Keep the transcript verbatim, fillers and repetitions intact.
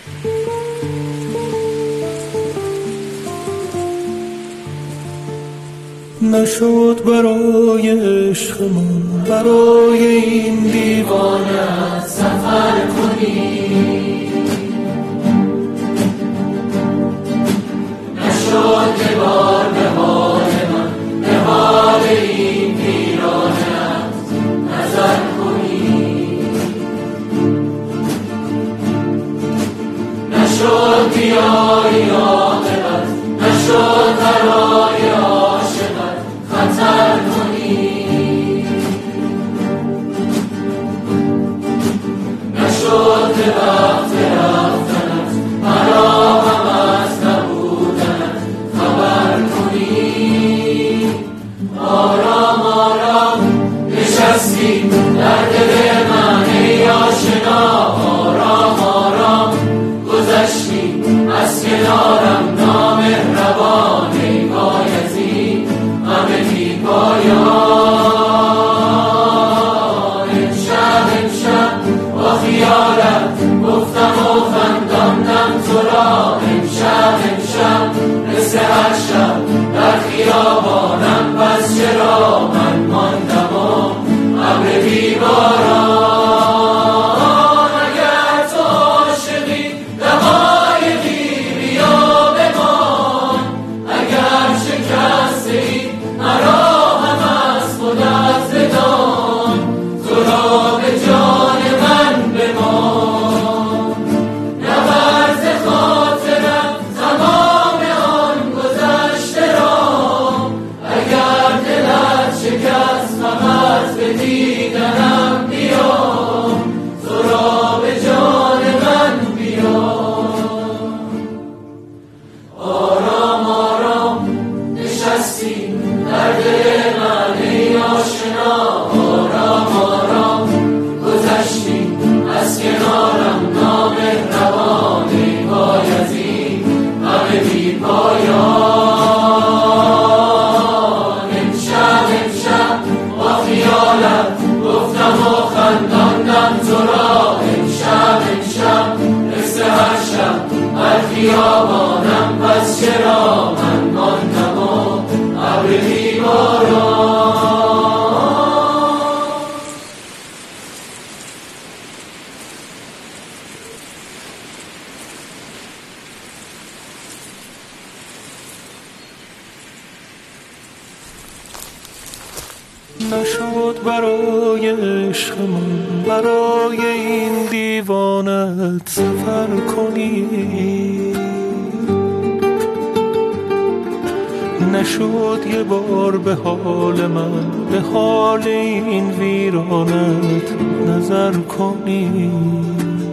نشد برای عشقمون برای این دیوانه سفر کنی، نشد که بار به حال من به حال این ویرانه نظر کنی، نشد بیایی عاقبت، نشد برای عاشقت خطر کنی، نشد به وقت رفتنت مرا هم از نبودنت خبر کنی. آرام آرام نشستی در دل من ای آشنا، آرام آرام گذشتی از کنارم نامهربان ای بایزید همه بی پایان. امشب امشب با خیالت گفتم و خنداندم تو را، امشب امشب مثل هر شب در خیابانم، پس چرا من ماندم و ابر بی باران. اگر تو عاشقی دقایقی بیا بمان، اگر شکستی مرا هم از خودت بدان، تو را به جان من بمان. نبرد خاطرم تمام آن گذشته را، اگر دلت شکست فقط به دیدنم بیا، تو را به جان من بیا. آرام آرام نشستی در دل من ای آشنا، آرام آرام گذشتی از کنارم نامهربان ای بایزید همه بی پایان. امشب امشب با خیالت گفتم و خنداندم تو را، امشب امشب مثل هر شب در خیابانم، پس چرا من ماندم و ابر بی باران. نشد برای عشقمون برای این دیوانت سفر کنی، نشد یه بار به حال من به حال این ویرانت نظر کنی.